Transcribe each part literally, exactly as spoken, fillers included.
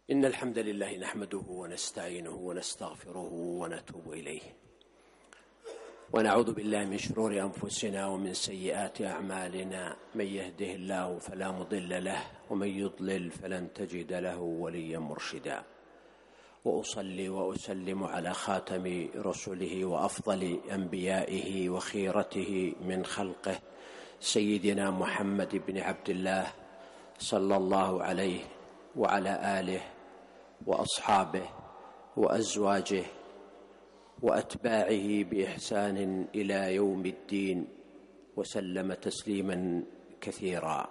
إن الحمد لله نحمده ونستعينه ونستغفره ونتوب إليه، ونعوذ بالله من شرور أنفسنا ومن سيئات أعمالنا. من يهده الله فلا مضل له، ومن يضلل فلن تجد له وليا مرشدا. وأصلي وأسلم على خاتم رسله وأفضل أنبيائه وخيرته من خلقه، سيدنا محمد بن عبد الله صلى الله عليه وعلى آله وأصحابه وأزواجه وأتباعه بإحسان إلى يوم الدين، وسلم تسليما كثيرا.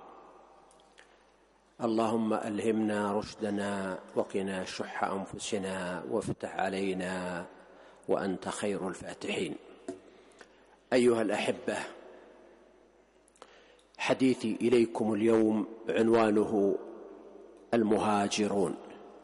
اللهم ألهمنا رشدنا وقنا شح أنفسنا وافتح علينا وأنت خير الفاتحين. أيها الأحبة، حديثي إليكم اليوم عنوانه المهاجرون.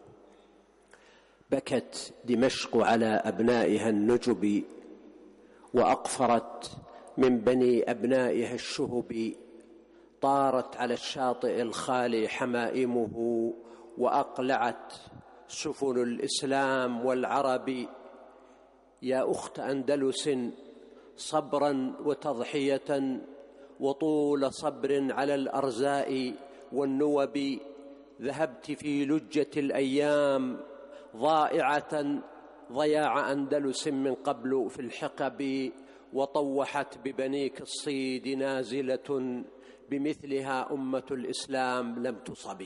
بكت دمشق على أبنائها النجب، وأقفرت من بني أبنائها الشهب. طارت على الشاطئ الخالي حمائمه، وأقلعت سفن الإسلام والعرب. يا أخت أندلس صبرا وتضحية، وطول صبر على الأرزاء والنوب. ذهبت في لجة الأيام ضائعة ضياع أندلس من قبل في الحقب. وطوحت ببنيك الصيد نازلة، بمثلها أمة الإسلام لم تصب.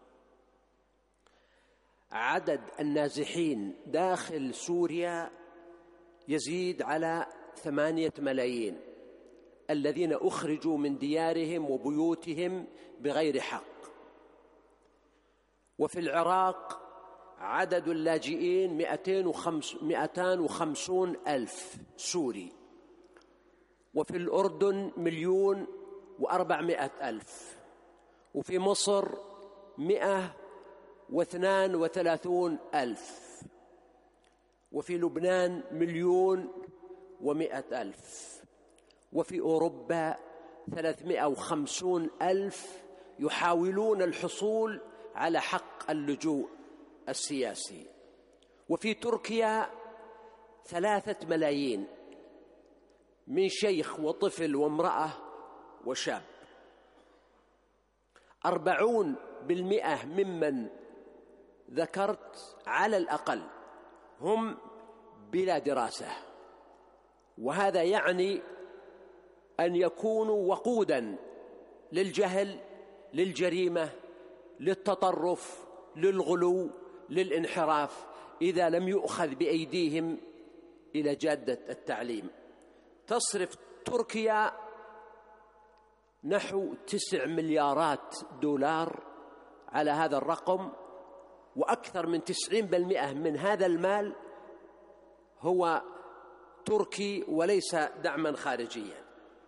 عدد النازحين داخل سوريا يزيد على ثمانية ملايين، الذين أخرجوا من ديارهم وبيوتهم بغير حق. وفي العراق عدد اللاجئين مئتان وخمسون ألف سوري، وفي الأردن مليون وأربعمائة ألف، وفي مصر مئة واثنان وثلاثون ألف، وفي لبنان مليون ومئة ألف، وفي أوروبا ثلاثمائة وخمسون ألف يحاولون الحصول على حق اللجوء السياسي. وفي تركيا ثلاثة ملايين من شيخ وطفل وامرأة وشاب. أربعون بالمئة ممن ذكرت على الأقل هم بلا دراسة، وهذا يعني أن يكونوا وقوداً للجهل، للجريمة، للتطرف، للغلو، للانحراف، إذا لم يؤخذ بأيديهم إلى جادة التعليم. تصرف تركيا نحو تسع مليارات دولار على هذا الرقم، وأكثر من تسعين بالمئة من هذا المال هو تركي وليس دعما خارجيا.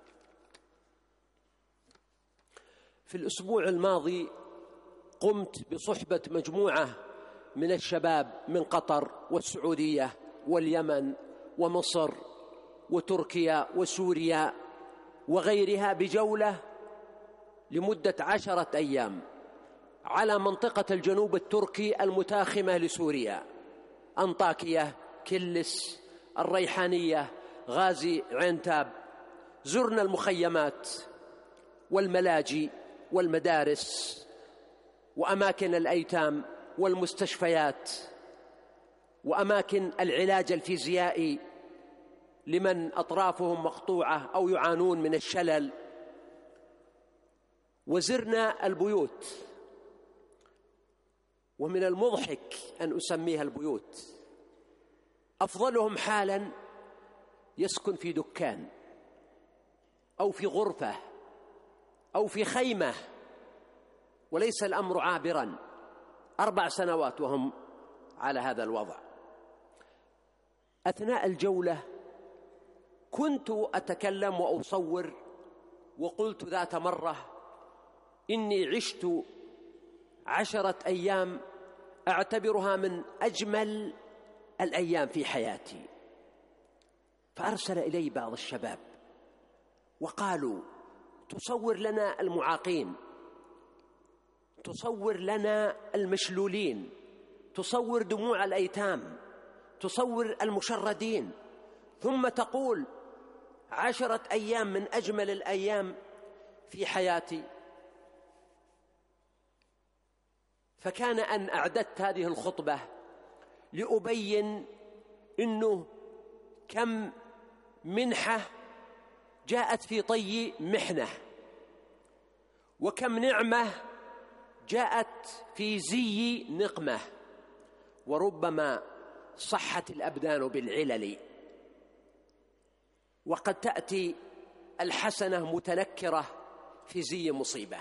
في الأسبوع الماضي قمت بصحبة مجموعة من الشباب من قطر والسعودية واليمن ومصر وتركيا وسوريا وغيرها بجولة لمدة عشرة أيام على منطقة الجنوب التركي المتاخمة لسوريا: أنطاكية، كلس، الريحانية، غازي عنتاب. زرنا المخيمات والملاجئ والمدارس وأماكن الأيتام والمستشفيات وأماكن العلاج الفيزيائي لمن أطرافهم مقطوعة أو يعانون من الشلل. وزرنا البيوت، ومن المضحك أن أسميها البيوت، أفضلهم حالا يسكن في دكان أو في غرفة أو في خيمة، وليس الأمر عابرا، أربع سنوات وهم على هذا الوضع. أثناء الجولة كنت أتكلم وأصور، وقلت ذات مرة إني عشت عشرة أيام أعتبرها من أجمل الأيام في حياتي. فأرسل إلي بعض الشباب وقالوا: تصور لنا المعاقين، تصور لنا المشلولين، تصور دموع الأيتام، تصور المشردين، ثم تقول عشرة أيام من أجمل الأيام في حياتي. فكان أن أعددت هذه الخطبة لأبين إنه كم منحة جاءت في طي محنة، وكم نعمة جاءت في زي نقمة، وربما صحت الأبدان بالعلل، وقد تأتي الحسنة متنكرة في زي مصيبة.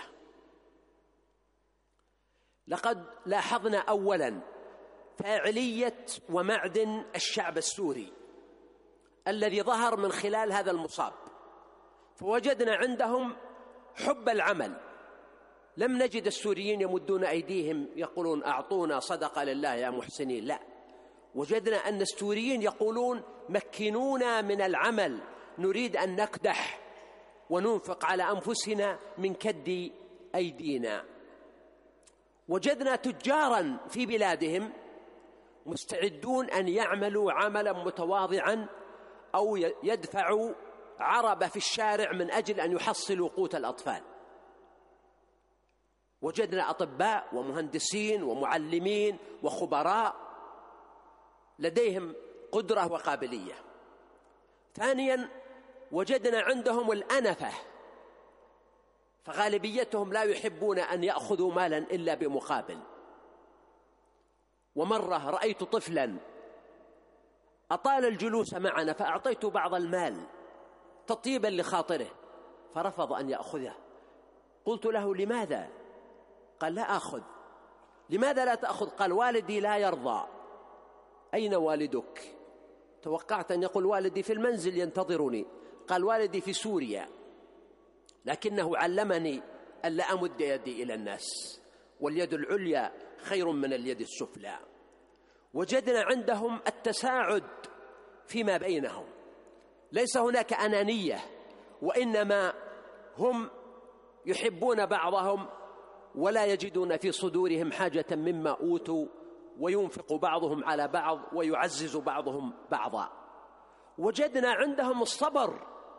لقد لاحظنا أولاً فاعلية ومعدن الشعب السوري الذي ظهر من خلال هذا المصاب، فوجدنا عندهم حب العمل. لم نجد السوريين يمدون أيديهم يقولون أعطونا صدقة لله يا محسنين، لا، وجدنا أن السوريين يقولون مكنونا من العمل، نريد أن نكدح وننفق على أنفسنا من كد أيدينا. وجدنا تجاراً في بلادهم مستعدون أن يعملوا عملاً متواضعاً أو يدفعوا عربة في الشارع من أجل أن يحصلوا قوت الأطفال. وجدنا أطباء ومهندسين ومعلمين وخبراء لديهم قدرة وقابلية. ثانياً وجدنا عندهم الأنفة، فغالبيتهم لا يحبون أن يأخذوا مالاً إلا بمقابل. ومرة رأيت طفلاً أطال الجلوس معنا فأعطيته بعض المال تطيباً لخاطره، فرفض أن يأخذه. قلت له لماذا؟ قال لا أخذ. لماذا لا تأخذ؟ قال والدي لا يرضى. أين والدك؟ توقعت أن يقول والدي في المنزل ينتظرني. قال والدي في سوريا، لكنه علمني ألا أمد يدي إلى الناس، واليد العليا خير من اليد السفلى. وجدنا عندهم التساعد فيما بينهم، ليس هناك أنانية، وإنما هم يحبون بعضهم ولا يجدون في صدورهم حاجة مما أوتوا، وينفق بعضهم على بعض ويعزز بعضهم بعضا. وجدنا عندهم الصبر.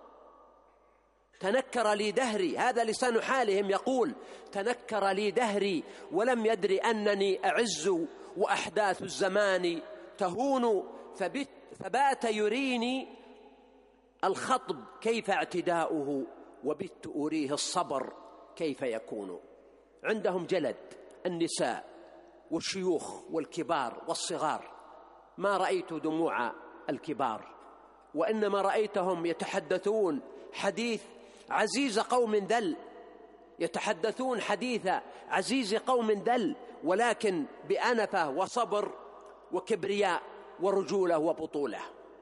تنكر لي دهري، هذا لسان حالهم، يقول تنكر لي دهري ولم يدري أنني أعز، وأحداث الزمان تهون، فبت فبات يريني الخطب كيف اعتداؤه، وبت أريه الصبر كيف يكون. عندهم جلد النساء والشيوخ والكبار والصغار، ما رأيت دموع الكبار، وإنما رأيتهم يتحدثون حديث عزيز قوم ذل، يتحدثون حديث عزيز قوم ذل، ولكن بأنفة وصبر وكبرياء ورجولة وبطولة.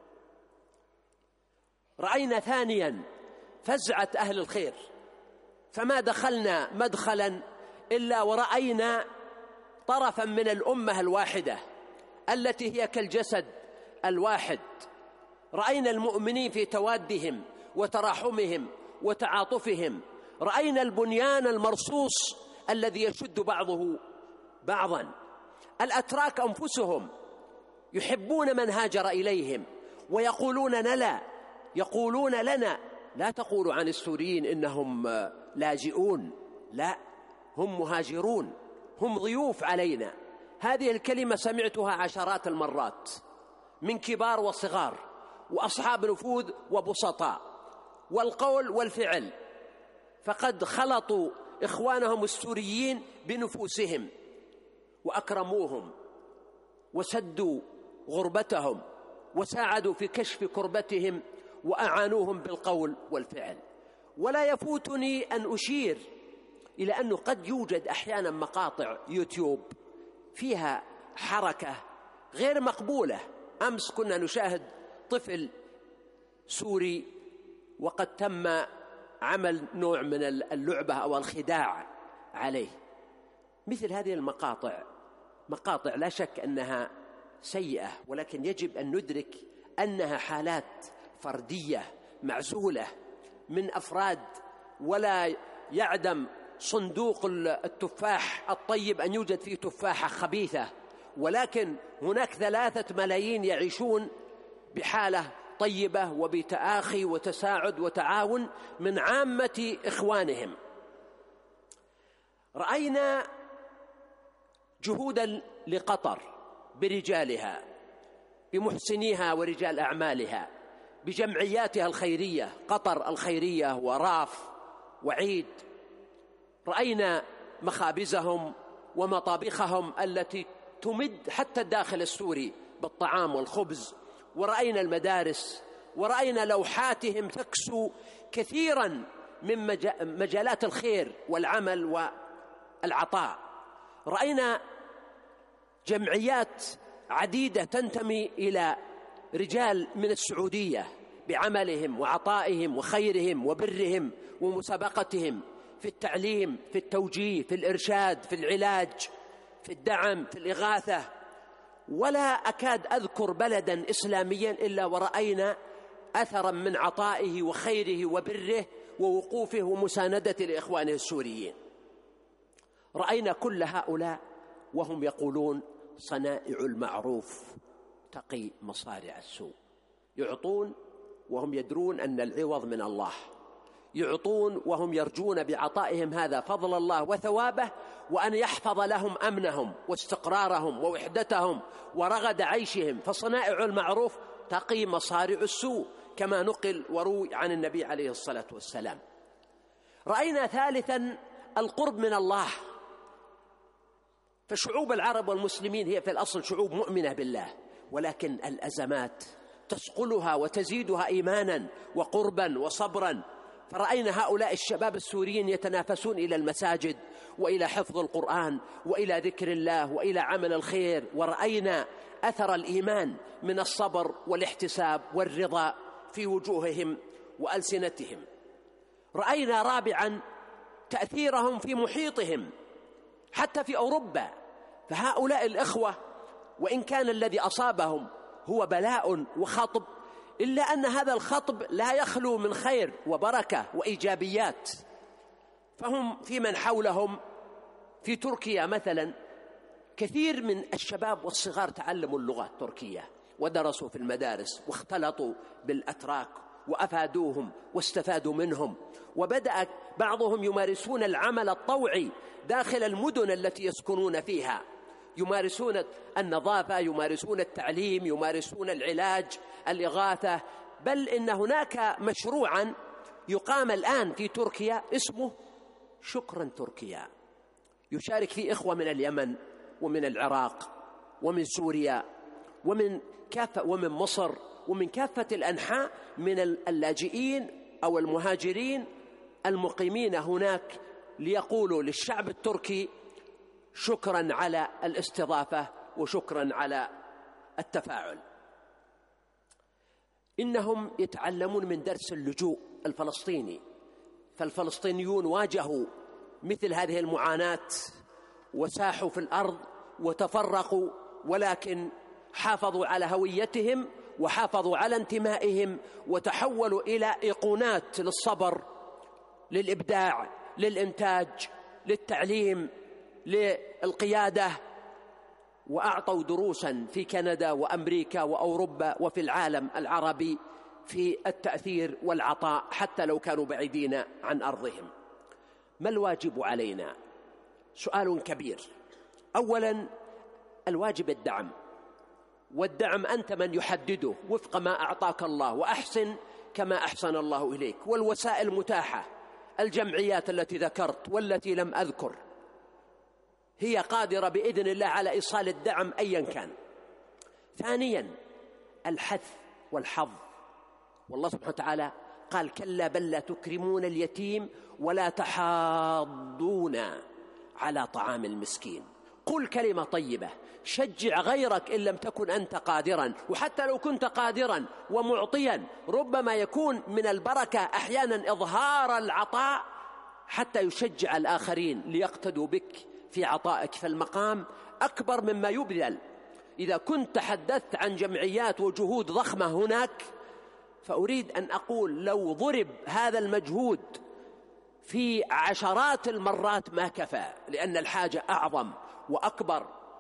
رأينا ثانيا فزعة أهل الخير، فما دخلنا مدخلا إلا ورأينا طرفا من الأمة الواحدة التي هي كالجسد الواحد. رأينا المؤمنين في توادهم وتراحمهم وتعاطفهم، رأينا البنيان المرصوص الذي يشد بعضه بعضا. الأتراك أنفسهم يحبون من هاجر إليهم ويقولون لنا يقولون لنا لا تقولوا عن السوريين إنهم لاجئون، لا، هم مهاجرون، هم ضيوف علينا. هذه الكلمة سمعتها عشرات المرات من كبار وصغار وأصحاب نفوذ وبسطاء، والقول والفعل، فقد خلطوا إخوانهم السوريين بنفوسهم وأكرموهم وسدوا غربتهم وساعدوا في كشف كربتهم وأعانوهم بالقول والفعل. ولا يفوتني أن أشير إلى أنه قد يوجد أحيانا مقاطع يوتيوب فيها حركة غير مقبولة. أمس كنا نشاهد طفل سوري وقد تم عمل نوع من اللعبة أو الخداع عليه. مثل هذه المقاطع مقاطع لا شك أنها سيئة، ولكن يجب أن ندرك أنها حالات فردية معزولة من أفراد، ولا يعدم صندوق التفاح الطيب أن يوجد فيه تفاحة خبيثة، ولكن هناك ثلاثة ملايين يعيشون بحالة طيبة وبتآخي وتساعد وتعاون من عامة إخوانهم. رأينا جهودا لقطر برجالها، بمحسنيها ورجال أعمالها، بجمعياتها الخيرية، قطر الخيرية وراف وعيد. رأينا مخابزهم ومطابخهم التي تمد حتى الداخل السوري بالطعام والخبز، ورأينا المدارس، ورأينا لوحاتهم تكسو كثيرا من مجالات الخير والعمل والعطاء. رأينا جمعيات عديدة تنتمي إلى رجال من السعودية بعملهم وعطائهم وخيرهم وبرهم ومسابقتهم في التعليم، في التوجيه، في الإرشاد، في العلاج، في الدعم، في الإغاثة. ولا أكاد أذكر بلدا إسلاميا إلا ورأينا أثرا من عطائه وخيره وبره ووقوفه ومساندته لإخوانه السوريين. رأينا كل هؤلاء وهم يقولون صنائع المعروف تقي مصارع السوء. يعطون وهم يدرون أن العوض من الله، يعطون وهم يرجون بعطائهم هذا فضل الله وثوابه، وأن يحفظ لهم أمنهم واستقرارهم ووحدتهم ورغد عيشهم. فصنائع المعروف تقي مصارع السوء كما نقل وروي عن النبي عليه الصلاة والسلام. رأينا ثالثا القرب من الله. فشعوب العرب والمسلمين هي في الأصل شعوب مؤمنة بالله، ولكن الأزمات تسقلها وتزيدها إيمانا وقربا وصبرا. فرأينا هؤلاء الشباب السوريين يتنافسون إلى المساجد وإلى حفظ القرآن وإلى ذكر الله وإلى عمل الخير. ورأينا أثر الإيمان من الصبر والاحتساب والرضا في وجوههم وألسنتهم. رأينا رابعا تأثيرهم في محيطهم حتى في أوروبا. فهؤلاء الإخوة وإن كان الذي أصابهم هو بلاء وخطب، إلا أن هذا الخطب لا يخلو من خير وبركة وإيجابيات. فهم في من حولهم في تركيا مثلا كثير من الشباب والصغار تعلموا اللغة التركية ودرسوا في المدارس واختلطوا بالأتراك وأفادوهم واستفادوا منهم، وبدأ بعضهم يمارسون العمل الطوعي داخل المدن التي يسكنون فيها، يمارسون النظافة، يمارسون التعليم، يمارسون العلاج، الإغاثة. بل إن هناك مشروعا يقام الآن في تركيا اسمه شكرا تركيا، يشارك فيه إخوة من اليمن ومن العراق ومن سوريا ومن كافة ومن مصر ومن كافة الأنحاء من اللاجئين أو المهاجرين المقيمين هناك، ليقولوا للشعب التركي شكرا على الاستضافة وشكرا على التفاعل. إنهم يتعلمون من درس اللجوء الفلسطيني. فالفلسطينيون واجهوا مثل هذه المعاناة وساحوا في الأرض وتفرقوا، ولكن حافظوا على هويتهم وحافظوا على انتمائهم وتحولوا إلى إيقونات للصبر، للإبداع، للإنتاج، للتعليم، للقيادة. وأعطوا دروسا في كندا وأمريكا وأوروبا وفي العالم العربي في التأثير والعطاء حتى لو كانوا بعيدين عن أرضهم. ما الواجب علينا؟ سؤال كبير. أولا الواجب الدعم، والدعم أنت من يحدده وفق ما أعطاك الله، وأحسن كما أحسن الله إليك. والوسائل متاحة، الجمعيات التي ذكرت والتي لم أذكر هي قادرة بإذن الله على إيصال الدعم أيا كان. ثانيا الحث والحظ، والله سبحانه وتعالى قال كلا بل لا تكرمون اليتيم ولا تحاضون على طعام المسكين. قل كلمة طيبة، شجع غيرك إن لم تكن أنت قادرا، وحتى لو كنت قادرا ومعطيا ربما يكون من البركة أحيانا إظهار العطاء حتى يشجع الآخرين ليقتدوا بك في عطائك. فالمقام أكبر مما يبذل. إذا كنت تحدثت عن جمعيات وجهود ضخمة هناك، فأريد أن أقول لو ضرب هذا المجهود في عشرات المرات ما كفى، لأن الحاجة أعظم وأكبر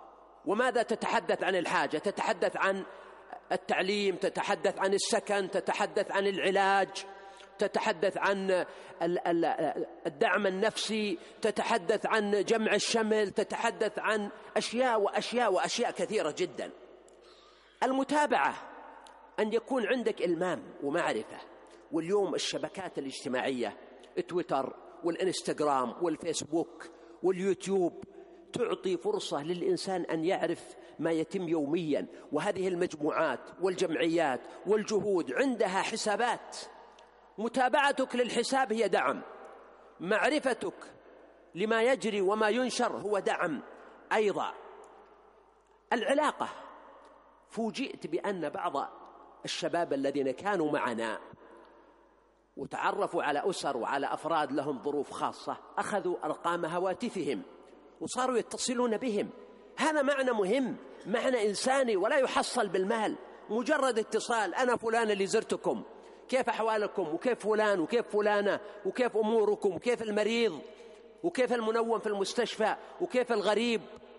وماذا تتحدث عن الحاجة؟ تتحدث عن التعليم، تتحدث عن السكن، تتحدث عن العلاج، تتحدث عن الدعم النفسي، تتحدث عن جمع الشمل، تتحدث عن أشياء وأشياء وأشياء كثيرة جدا. المتابعة، أن يكون عندك إلمام ومعرفة. واليوم الشبكات الاجتماعية، تويتر والإنستغرام والفيسبوك واليوتيوب، تعطي فرصة للإنسان أن يعرف ما يتم يوميا. وهذه المجموعات والجمعيات والجهود عندها حسابات. متابعتك للحساب هي دعم، معرفتك لما يجري وما ينشر هو دعم أيضا. العلاقة، فوجئت بأن بعض الشباب الذين كانوا معنا وتعرفوا على أسر وعلى أفراد لهم ظروف خاصة أخذوا أرقام هواتفهم وصاروا يتصلون بهم. هذا معنى مهم، معنى إنساني ولا يحصل بالمال. مجرد اتصال، أنا فلان اللي زرتكم، كيف أحوالكم، وكيف فلان وكيف فلانة، وكيف أموركم، وكيف المريض، وكيف المنوم في المستشفى، وكيف الغريب.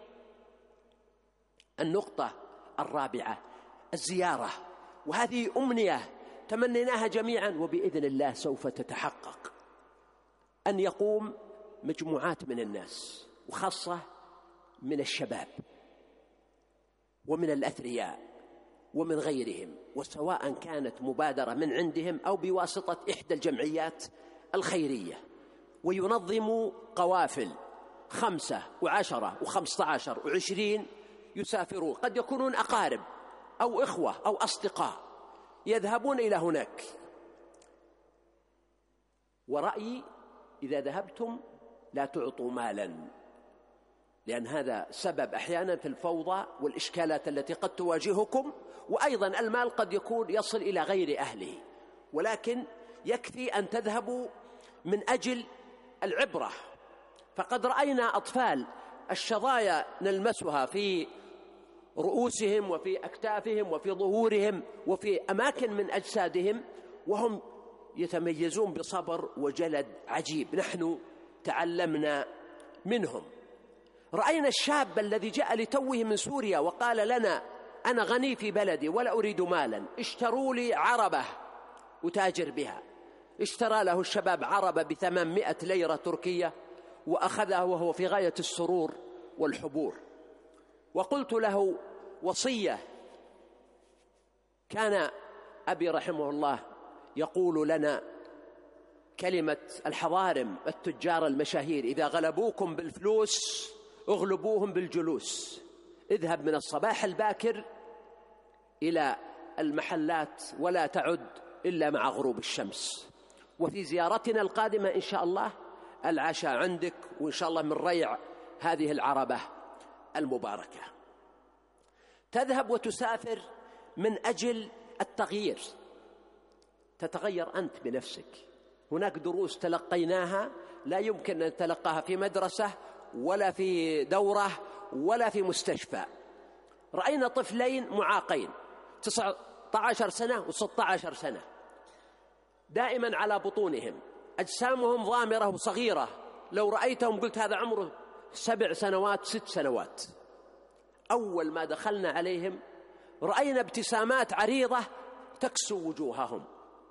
النقطة الرابعة الزيارة، وهذه أمنية تمنيناها جميعا وبإذن الله سوف تتحقق. أن يقوم مجموعات من الناس وخاصة من الشباب ومن الأثرياء ومن غيرهم، وسواء كانت مبادرة من عندهم أو بواسطة إحدى الجمعيات الخيرية، وينظموا قوافل خمسة وعشرة وخمسة عشر وعشرين يسافرون، قد يكونون أقارب أو إخوة أو أصدقاء، يذهبون إلى هناك. ورأيي إذا ذهبتم لا تعطوا مالا، لأن هذا سبب أحيانا في الفوضى والإشكالات التي قد تواجهكم. وأيضا المال قد يكون يصل إلى غير أهله، ولكن يكفي أن تذهبوا من أجل العبرة. فقد رأينا أطفال الشظايا نلمسها في رؤوسهم وفي أكتافهم وفي ظهورهم وفي أماكن من أجسادهم، وهم يتميزون بصبر وجلد عجيب، نحن تعلمنا منهم. رأينا الشاب الذي جاء لتوه من سوريا وقال لنا أنا غني في بلدي ولا أريد مالا، اشتروا لي عربة أتاجر بها. اشترى له الشباب عربة بثمانمائة ليرة تركية وأخذها وهو في غاية السرور والحبور. وقلت له وصية، كان أبي رحمه الله يقول لنا كلمة الحضارم التجار المشاهير: إذا غلبوكم بالفلوس اغلبوهم بالجلوس. اذهب من الصباح الباكر إلى المحلات ولا تعد إلا مع غروب الشمس. وفي زيارتنا القادمة إن شاء الله العشاء عندك، وإن شاء الله من ريع هذه العربة المباركة. تذهب وتسافر من أجل التغيير، تتغير أنت بنفسك. هناك دروس تلقيناها لا يمكن أن نتلقاها في مدرسة ولا في دورة ولا في مستشفى. رأينا طفلين معاقين تسعة عشر سنة وستة عشر سنة، دائما على بطونهم، أجسامهم ضامرة وصغيرة، لو رأيتهم قلت هذا عمره سبع سنوات ست سنوات. أول ما دخلنا عليهم رأينا ابتسامات عريضة تكسو وجوههم،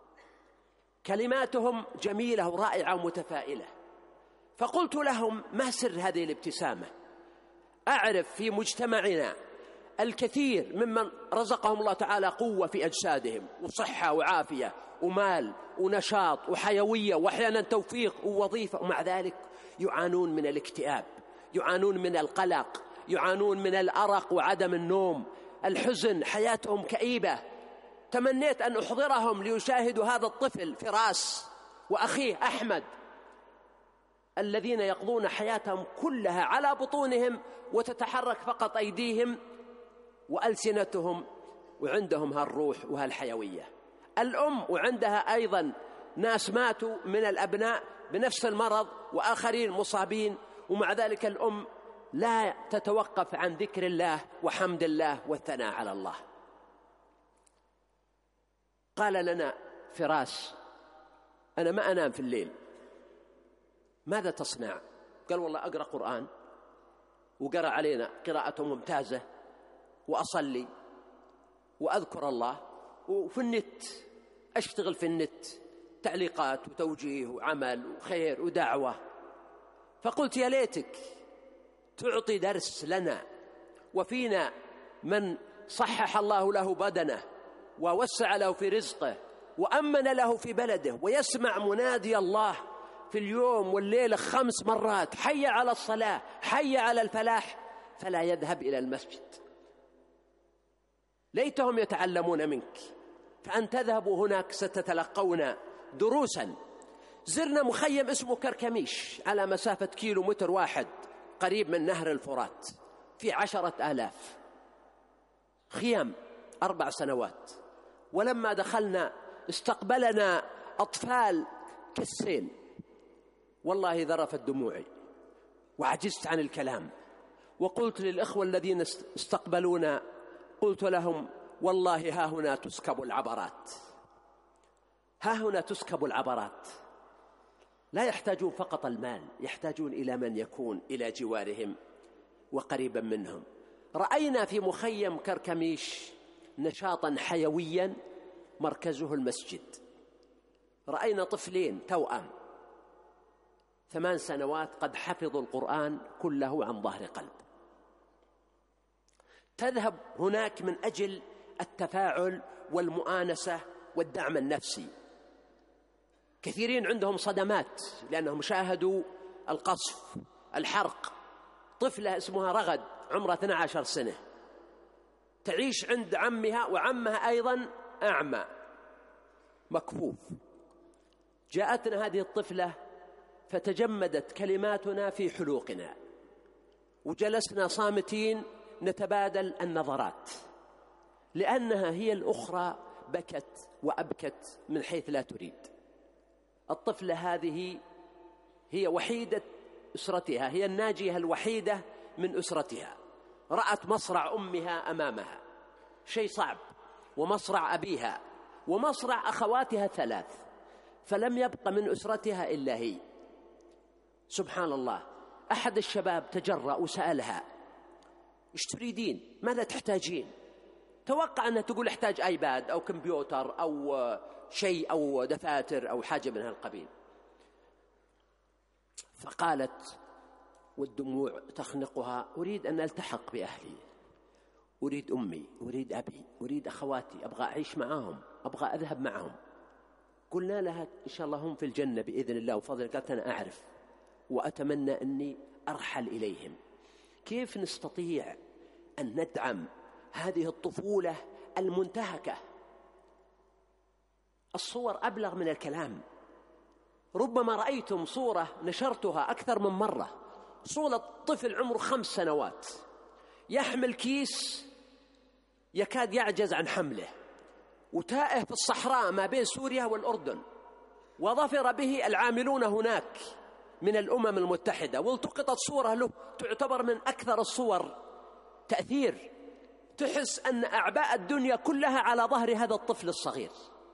كلماتهم جميلة ورائعة ومتفائلة. فقلت لهم: ما سر هذه الابتسامة؟ أعرف في مجتمعنا الكثير ممن رزقهم الله تعالى قوة في أجسادهم وصحة وعافية ومال ونشاط وحيوية وأحيانا توفيق ووظيفة، ومع ذلك يعانون من الاكتئاب، يعانون من القلق، يعانون من الأرق وعدم النوم، الحزن، حياتهم كئيبة. تمنيت أن أحضرهم ليشاهدوا هذا الطفل فراس وأخيه أحمد الذين يقضون حياتهم كلها على بطونهم وتتحرك فقط أيديهم وألسنتهم، وعندهم هالروح وهالحيوية. الأم وعندها أيضا ناس ماتوا من الأبناء بنفس المرض وآخرين مصابين، ومع ذلك الأم لا تتوقف عن ذكر الله وحمد الله والثناء على الله. قال لنا فراس: أنا ما أنام في الليل، ماذا تصنع؟ قال: والله أقرأ قرآن وقرأ علينا قراءة ممتازة، وأصلي وأذكر الله، وفي النت أشتغل في النت تعليقات وتوجيه وعمل وخير ودعوة. فقلت يا ليتك تعطي درس لنا، وفينا من صحح الله له بدنه ووسع له في رزقه وأمن له في بلده، ويسمع منادي الله في اليوم والليلة خمس مرات: حي على الصلاة، حي على الفلاح، فلا يذهب إلى المسجد. ليتهم يتعلمون منك، فأن تذهبوا هناك ستتلقون دروسا. زرنا مخيم اسمه كركميش على مسافة كيلو متر واحد قريب من نهر الفرات، في عشرة آلاف خيام أربع سنوات. ولما دخلنا استقبلنا أطفال كالسيل، والله ذرفت دموعي وعجزت عن الكلام. وقلت للإخوة الذين استقبلونا، قلت لهم: والله ها هنا تسكب العبرات، ها هنا تسكب العبرات. لا يحتاجون فقط المال، يحتاجون إلى من يكون إلى جوارهم وقريبا منهم. رأينا في مخيم كركميش نشاطا حيويا مركزه المسجد. رأينا طفلين توأم ثمان سنوات قد حفظوا القرآن كله عن ظهر قلب. تذهب هناك من أجل التفاعل والمؤانسة والدعم النفسي. كثيرين عندهم صدمات لأنهم شاهدوا القصف، الحرق. طفلة اسمها رغد عمرها اثنتي عشرة سنة تعيش عند عمها، وعمها أيضا أعمى مكفوف. جاءتنا هذه الطفلة فتجمدت كلماتنا في حلوقنا، وجلسنا صامتين نتبادل النظرات، لأنها هي الأخرى بكت وأبكت من حيث لا تريد. الطفلة هذه هي وحيدة أسرتها، هي الناجية الوحيدة من أسرتها. رأت مصرع أمها أمامها، شيء صعب، ومصرع أبيها، ومصرع أخواتها ثلاث، فلم يبق من أسرتها إلا هي. سبحان الله. أحد الشباب تجرأ وسألها: إيش تريدين؟ ماذا تحتاجين؟ توقع أنها تقول احتاج آيباد أو كمبيوتر أو شيء أو دفاتر أو حاجة من هالقبيل. فقالت والدموع تخنقها: أريد أن ألتحق بأهلي، أريد أمي، أريد أبي، أريد أخواتي، أبغى أعيش معهم، أبغى أذهب معهم. قلنا لها: إن شاء الله هم في الجنة بإذن الله وفضل. قالت: أنا أعرف وأتمنى أني أرحل إليهم. كيف نستطيع أن ندعم هذه الطفولة المنتهكة؟ الصور أبلغ من الكلام. ربما رأيتم صورة نشرتها أكثر من مرة، صورة طفل عمره خمس سنوات يحمل كيس يكاد يعجز عن حمله، وتائه في الصحراء ما بين سوريا والأردن، وظفر به العاملون هناك من الأمم المتحدة، والتقطت صورة له تعتبر من أكثر الصور تأثير. تحس أن أعباء الدنيا كلها على ظهر هذا الطفل الصغير.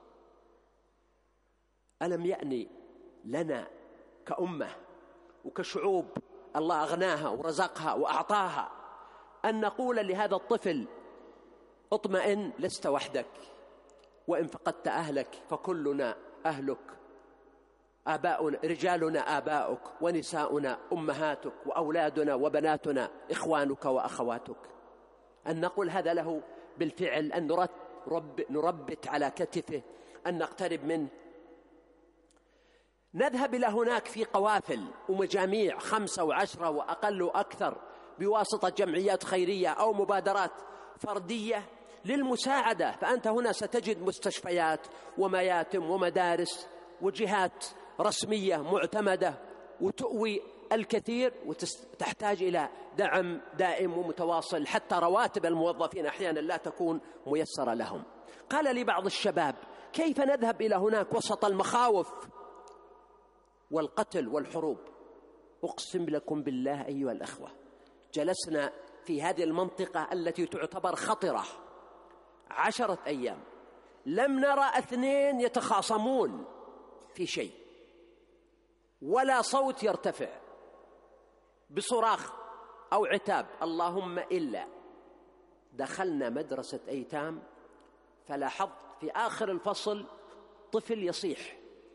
ألم يأني لنا كأمة وكشعوب الله أغناها ورزقها وأعطاها أن نقول لهذا الطفل: اطمئن، لست وحدك، وإن فقدت أهلك فكلنا أهلك، آباؤنا رجالنا آباؤك، ونساؤنا أمهاتك، وأولادنا وبناتنا إخوانك وأخواتك. أن نقول هذا له بالفعل، أن نرب نربت على كتفه، أن نقترب منه. نذهب إلى هناك في قوافل ومجاميع خمسة وعشرة وأقل وأكثر بواسطة جمعيات خيرية أو مبادرات فردية للمساعدة. فأنت هنا ستجد مستشفيات ومياتم ومدارس وجهات رسمية معتمدة وتؤوي الكثير، وتحتاج إلى دعم دائم ومتواصل، حتى رواتب الموظفين أحيانا لا تكون ميسرة لهم. قال لي بعض الشباب: كيف نذهب إلى هناك وسط المخاوف والقتل والحروب؟ أقسم لكم بالله أيها الأخوة، جلسنا في هذه المنطقة التي تعتبر خطرة عشرة أيام، لم نرى اثنين يتخاصمون في شيء، ولا صوت يرتفع بصراخ أو عتاب، اللهم إلا دخلنا مدرسة أيتام فلاحظت في آخر الفصل طفل يصيح.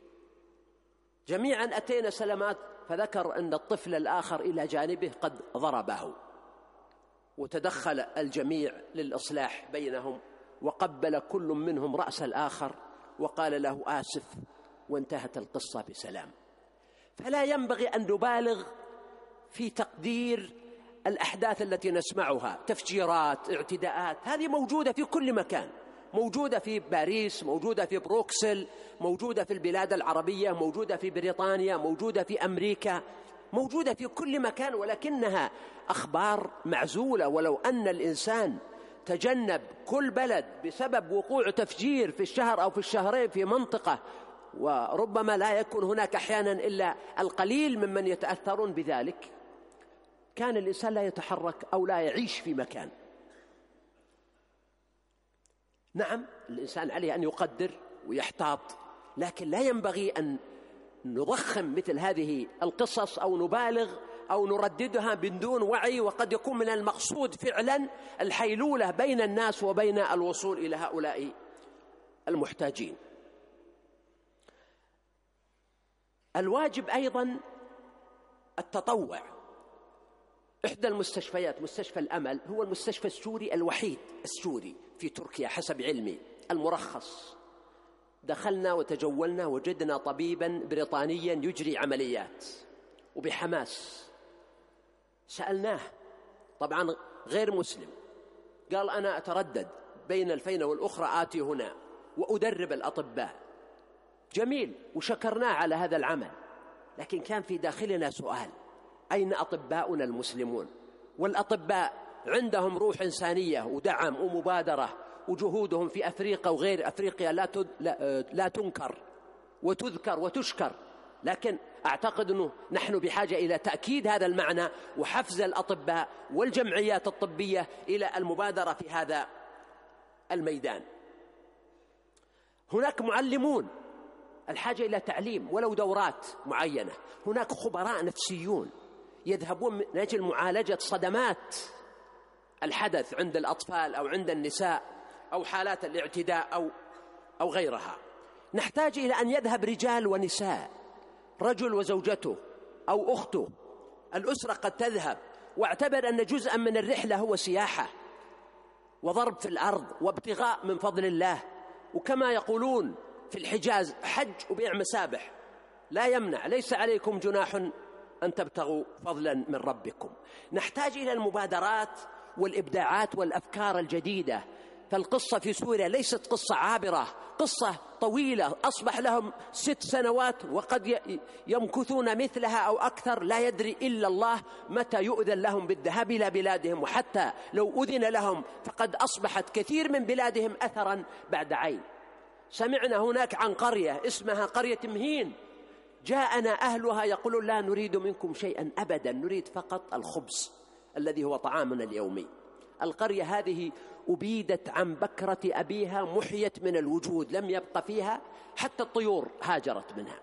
جميعا أتينا سلامات، فذكر أن الطفل الآخر إلى جانبه قد ضربه، وتدخل الجميع للإصلاح بينهم، وقبل كل منهم رأس الآخر وقال له آسف، وانتهت القصة بسلام. فلا ينبغي أن نبالغ في تقدير الأحداث التي نسمعها، تفجيرات، اعتداءات، هذه موجودة في كل مكان، موجودة في باريس، موجودة في بروكسل، موجودة في البلاد العربية، موجودة في بريطانيا، موجودة في أمريكا، موجودة في كل مكان، ولكنها أخبار معزولة. ولو أن الإنسان تجنب كل بلد بسبب وقوع تفجير في الشهر أو في الشهرين في منطقة، وربما لا يكون هناك أحيانا إلا القليل ممن يتأثرون بذلك، كان الإنسان لا يتحرك أو لا يعيش في مكان. نعم، الإنسان عليه أن يقدر ويحتاط، لكن لا ينبغي أن نضخم مثل هذه القصص أو نبالغ أو نرددها بدون وعي، وقد يكون من المقصود فعلا الحيلولة بين الناس وبين الوصول إلى هؤلاء المحتاجين. الواجب أيضا التطوع. إحدى المستشفيات، مستشفى الأمل، هو المستشفى السوري الوحيد السوري في تركيا حسب علمي المرخص. دخلنا وتجولنا، وجدنا طبيبا بريطانيا يجري عمليات، وبحماس سألناه، طبعا غير مسلم، قال أنا أتردد بين الفينة والأخرى، آتي هنا وأدرب الأطباء. جميل، وشكرناه على هذا العمل، لكن كان في داخلنا سؤال: أين أطباؤنا المسلمون؟ والأطباء عندهم روح إنسانية ودعم ومبادرة، وجهودهم في أفريقيا وغير أفريقيا لا, تد... لا... لا تنكر وتذكر وتشكر، لكن أعتقد أنه نحن بحاجة إلى تأكيد هذا المعنى وحفز الأطباء والجمعيات الطبية إلى المبادرة في هذا الميدان. هناك معلمون، الحاجة إلى تعليم ولو دورات معينة. هناك خبراء نفسيون يذهبون من أجل معالجة صدمات الحدث عند الأطفال أو عند النساء أو حالات الاعتداء أو أو غيرها. نحتاج إلى أن يذهب رجال ونساء، رجل وزوجته أو أخته، الأسرة قد تذهب، واعتبر أن جزءا من الرحلة هو سياحة وضرب في الأرض وابتغاء من فضل الله. وكما يقولون في الحجاز: حج وبيع مسابح لا يمنع، ليس عليكم جناح أن تبتغوا فضلا من ربكم. نحتاج إلى المبادرات والإبداعات والأفكار الجديدة. فالقصة في سوريا ليست قصة عابرة، قصة طويلة، أصبح لهم ست سنوات وقد يمكثون مثلها أو أكثر، لا يدري إلا الله متى يؤذن لهم بالذهاب إلى بلادهم، وحتى لو أذن لهم فقد أصبحت كثير من بلادهم أثرا بعد عين. سمعنا هناك عن قرية اسمها قرية مهين، جاءنا أهلها يقولون: لا نريد منكم شيئا أبدا، نريد فقط الخبز الذي هو طعامنا اليومي. القرية هذه أبيدت عن بكرة أبيها، محيت من الوجود، لم يبق فيها، حتى الطيور هاجرت منها.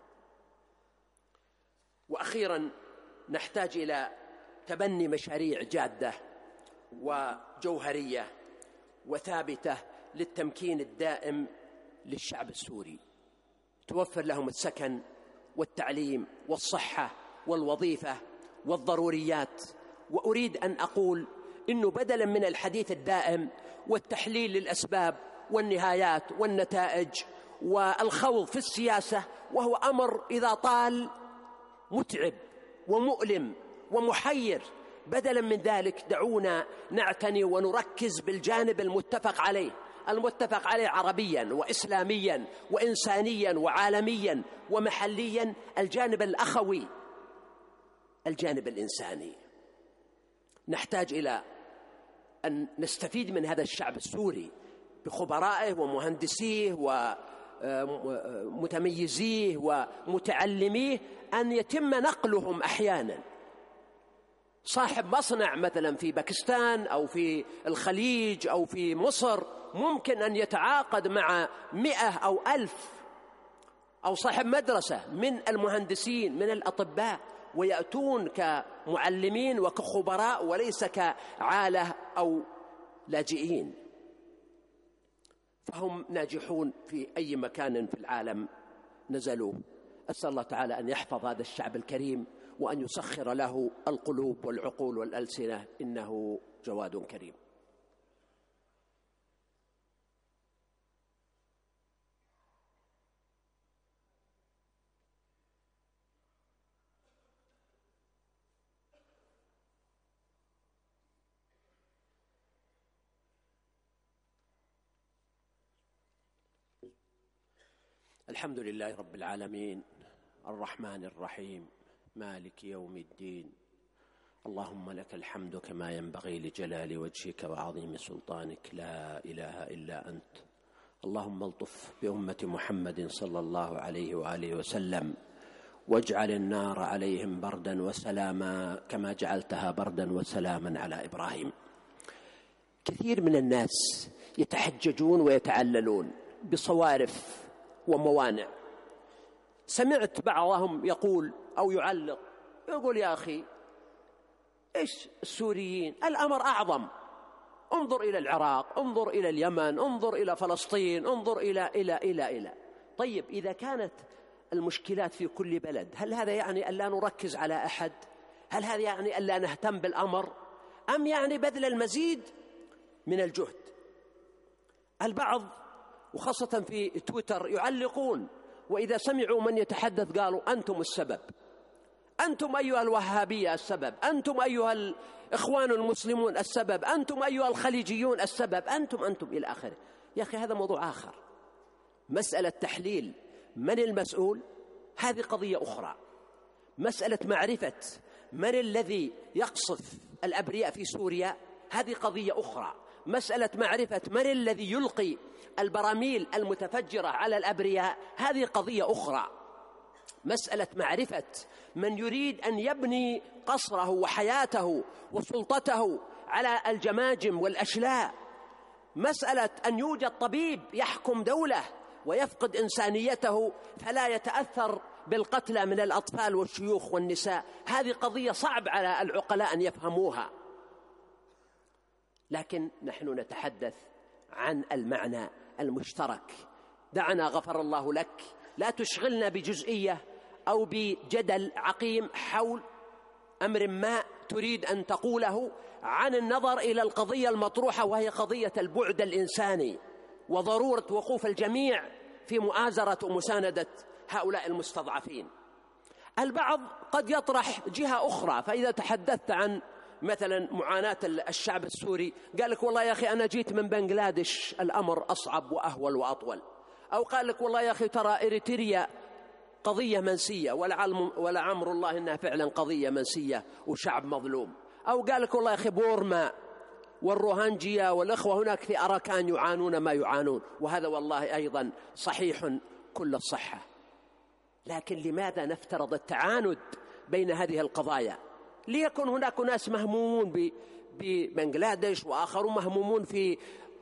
وأخيرا نحتاج إلى تبني مشاريع جادة وجوهرية وثابتة للتمكين الدائم للشعب السوري، توفر لهم السكن والتعليم والصحة والوظيفة والضروريات. وأريد أن أقول إنه بدلا من الحديث الدائم والتحليل للأسباب والنهايات والنتائج والخوض في السياسة، وهو أمر إذا طال متعب ومؤلم ومحير، بدلا من ذلك دعونا نعتني ونركز بالجانب المتفق عليه، المتفق عليه عربيا وإسلاميا وإنسانيا وعالميا ومحليا، الجانب الأخوي، الجانب الإنساني. نحتاج إلى أن نستفيد من هذا الشعب السوري بخبرائه ومهندسيه ومتميزيه ومتعلميه، أن يتم نقلهم أحيانا. صاحب مصنع مثلا في باكستان أو في الخليج أو في مصر ممكن أن يتعاقد مع مئة أو ألف، أو صاحب مدرسة من المهندسين من الأطباء، ويأتون كمعلمين وكخبراء وليس كعالة أو لاجئين، فهم ناجحون في أي مكان في العالم نزلوا. أسأل الله تعالى أن يحفظ هذا الشعب الكريم وأن يسخر له القلوب والعقول والألسنة، إنه جواد كريم. الحمد لله رب العالمين، الرحمن الرحيم، مالك يوم الدين. اللهم لك الحمد كما ينبغي لجلال وجهك وعظيم سلطانك، لا إله إلا أنت. اللهم الطف بأمة محمد صلى الله عليه وآله وسلم، واجعل النار عليهم بردا وسلاما كما جعلتها بردا وسلاما على إبراهيم. كثير من الناس يتحججون ويتعللون بصوارف وموانع. سمعت بعضهم يقول أو يعلق، يقول يا أخي إيش السوريين، الأمر أعظم، انظر إلى العراق، انظر إلى اليمن، انظر إلى فلسطين، انظر إلى إلى إلى إلى طيب إذا كانت المشكلات في كل بلد، هل هذا يعني أن لا نركز على أحد؟ هل هذا يعني أن لا نهتم بالأمر؟ أم يعني بذل المزيد من الجهد؟ البعض وخاصة في تويتر يعلقون، وإذا سمعوا من يتحدث قالوا أنتم السبب، أنتم أيها الوهابية السبب، أنتم أيها الإخوان المسلمون السبب، أنتم أيها الخليجيون السبب، أنتم أنتم إلى آخره. يا أخي هذا موضوع آخر. مسألة تحليل من المسؤول هذه قضية أخرى. مسألة معرفة من الذي يقصف الأبرياء في سوريا هذه قضية أخرى. مسألة معرفة من الذي يلقي البراميل المتفجرة على الأبرياء هذه قضية أخرى. مسألة معرفة من يريد أن يبني قصره وحياته وسلطته على الجماجم والأشلاء. مسألة أن يوجد طبيب يحكم دولة ويفقد إنسانيته فلا يتأثر بالقتلى من الأطفال والشيوخ والنساء، هذه قضية صعب على العقلاء أن يفهموها. لكن نحن نتحدث عن المعنى المشترك. دعنا غفر الله لك لا تشغلنا بجزئية أو بجدل عقيم حول أمر ما تريد أن تقوله عن النظر إلى القضية المطروحة، وهي قضية البعد الإنساني وضرورة وقوف الجميع في مؤازرة ومساندة هؤلاء المستضعفين. البعض قد يطرح جهة أخرى، فإذا تحدثت عن مثلا معاناة الشعب السوري قال لك والله يا أخي أنا جيت من بنغلاديش الأمر أصعب وأهول وأطول، أو قال لك والله يا أخي ترى إريتريا قضية منسية ولعمر الله إنها فعلا قضية منسية وشعب مظلوم، أو قال لك والله يا أخي بورما والروهانجيا والإخوة هناك في أراكان يعانون ما يعانون، وهذا والله أيضا صحيح كل الصحة. لكن لماذا نفترض التعاند بين هذه القضايا؟ ليكن هناك ناس مهمومون ببنغلاديش وآخرون مهمومون في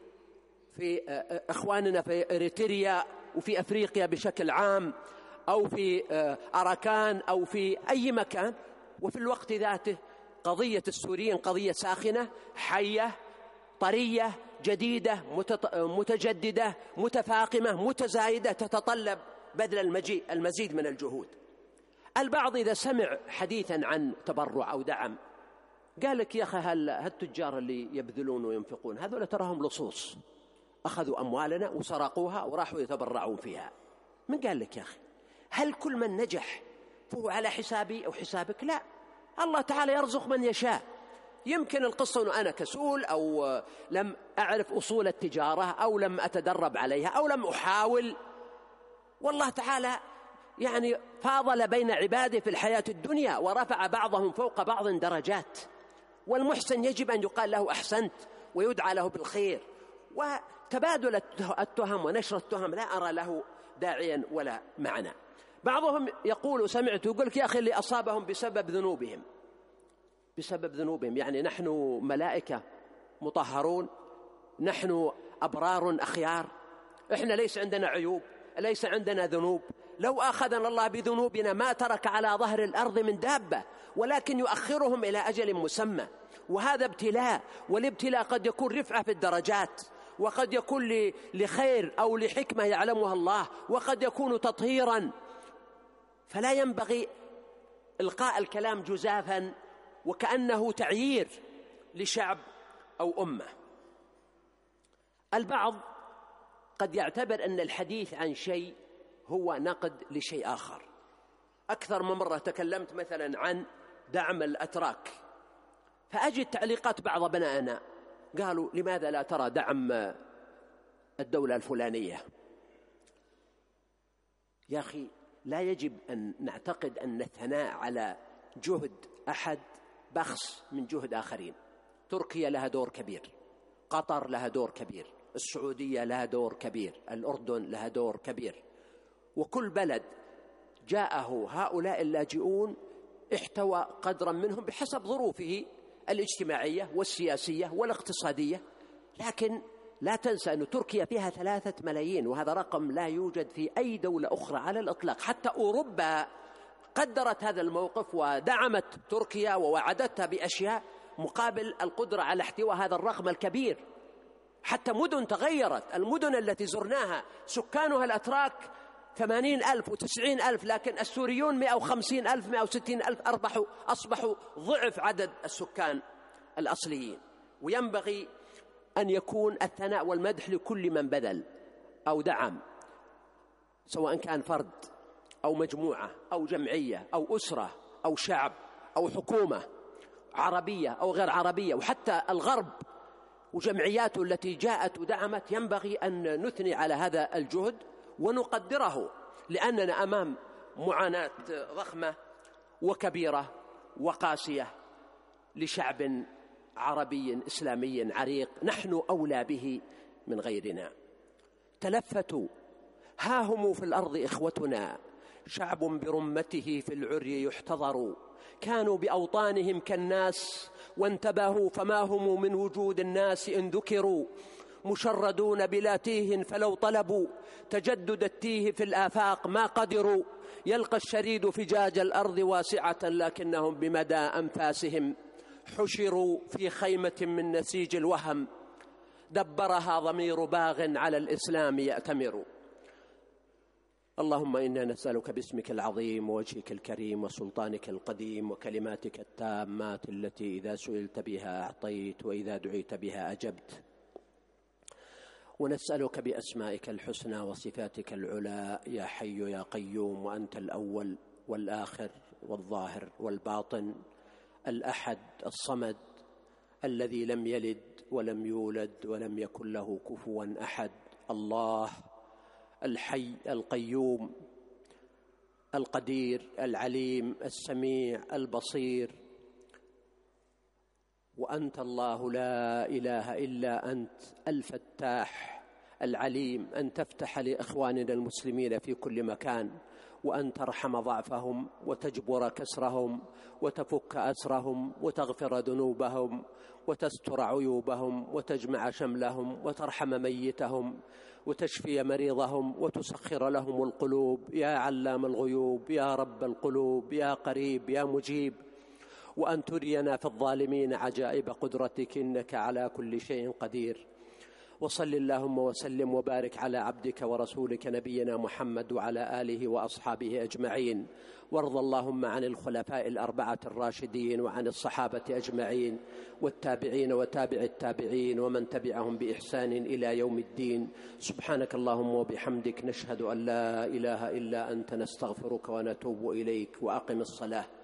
في إخواننا في إريتريا وفي أفريقيا بشكل عام، أو في أراكان أو في أي مكان، وفي الوقت ذاته قضية السوريين قضية ساخنة حية طرية جديدة متجددة متفاقمة متزايدة تتطلب بذل المزيد من الجهود. البعض إذا سمع حديثا عن تبرع أو دعم قال لك يا أخي هالتجار اللي يبذلون وينفقون هذول تراهم لصوص، أخذوا أموالنا وسرقوها وراحوا يتبرعون فيها. من قال لك يا أخي؟ هل كل من نجح فهو على حسابي أو حسابك؟ لا، الله تعالى يرزق من يشاء. يمكن القصة أنه أنا كسول أو لم أعرف أصول التجارة أو لم أتدرب عليها أو لم أحاول، والله تعالى يعني فاضل بين عباده في الحياة الدنيا ورفع بعضهم فوق بعض درجات، والمحسن يجب أن يقال له أحسنت ويدعى له بالخير. وتبادل التهم ونشر التهم لا أرى له داعيا ولا معنى. بعضهم يقول سمعت يقول لك يا أخي اللي أصابهم بسبب ذنوبهم، بسبب ذنوبهم يعني نحن ملائكة مطهرون، نحن أبرار أخيار، إحنا ليس عندنا عيوب، ليس عندنا ذنوب، لو آخذنا الله بذنوبنا ما ترك على ظهر الأرض من دابة، ولكن يؤخرهم إلى أجل مسمى، وهذا ابتلاء، والابتلاء قد يكون رفعة في الدرجات، وقد يكون لخير أو لحكمة يعلمها الله، وقد يكون تطهيرا. فلا ينبغي إلقاء الكلام جزافا وكأنه تعيير لشعب أو أمة. البعض قد يعتبر أن الحديث عن شيء هو نقد لشيء آخر. أكثر من مرة تكلمت مثلا عن دعم الأتراك، فأجد تعليقات بعض أبنائنا قالوا: لماذا لا ترى دعم الدولة الفلانية؟ يا أخي، لا يجب أن نعتقد أن الثناء على جهد أحد بخس من جهد آخرين. تركيا لها دور كبير، قطر لها دور كبير، السعودية لها دور كبير، الأردن لها دور كبير، وكل بلد جاءه هؤلاء اللاجئون احتوى قدرا منهم بحسب ظروفه الاجتماعية والسياسية والاقتصادية. لكن لا تنسى أن تركيا فيها ثلاثة ملايين، وهذا رقم لا يوجد في أي دولة أخرى على الإطلاق. حتى أوروبا قدرت هذا الموقف ودعمت تركيا ووعدتها بأشياء مقابل القدرة على احتواء هذا الرقم الكبير. حتى مدن تغيرت، المدن التي زرناها سكانها الأتراك ثمانين ألف وتسعين ألف، لكن السوريون مئة وخمسين ألف مئة وستين ألف أصبحوا, أصبحوا ضعف عدد السكان الأصليين. وينبغي أن يكون الثناء والمدح لكل من بذل أو دعم، سواء كان فرد أو مجموعة أو جمعية أو أسرة أو شعب أو حكومة عربية أو غير عربية، وحتى الغرب وجمعياته التي جاءت ودعمت. ينبغي أن نثني على هذا الجهد ونقدره، لأننا أمام معاناة ضخمة وكبيرة وقاسية لشعب عربي إسلامي عريق نحن أولى به من غيرنا. تلفتوا، ها هم في الأرض إخوتنا، شعب برمته في العري يحتضر، كانوا بأوطانهم كالناس وانتبهوا، فما هم من وجود الناس إن ذكروا، مشردون بلا تيه فلو طلبوا تجدد التيه في الآفاق ما قدروا، يلقى الشريد فجاج الأرض واسعة لكنهم بمدى أنفاسهم حشروا في خيمة من نسيج الوهم، دبرها ضمير باغ على الإسلام يأتمر. اللهم إنا نسألك باسمك العظيم ووجهك الكريم وسلطانك القديم وكلماتك التامات التي إذا سئلت بها أعطيت وإذا دعيت بها أجبت، ونسألك بأسمائك الحسنى وصفاتك العلى يا حي يا قيوم، وأنت الأول والآخر والظاهر والباطن، الأحد الصمد الذي لم يلد ولم يولد ولم يكن له كفوا أحد، الله الحي القيوم القدير العليم السميع البصير. وأنت الله لا إله إلا أنت الفتاح العليم، أن تفتح لإخواننا المسلمين في كل مكان، وأن ترحم ضعفهم وتجبر كسرهم وتفك أسرهم وتغفر ذنوبهم وتستر عيوبهم وتجمع شملهم وترحم ميتهم وتشفي مريضهم وتسخر لهم القلوب يا علام الغيوب يا رب القلوب يا قريب يا مجيب، وأن ترينا في الظالمين عجائب قدرتك إنك على كل شيء قدير. وصل اللهم وسلم وبارك على عبدك ورسولك نبينا محمد وعلى آله وأصحابه أجمعين، وارض اللهم عن الخلفاء الأربعة الراشدين وعن الصحابة أجمعين والتابعين وتابع التابعين ومن تبعهم بإحسان إلى يوم الدين. سبحانك اللهم وبحمدك، نشهد أن لا إله إلا أنت، نستغفرك ونتوب إليك. وأقم الصلاة.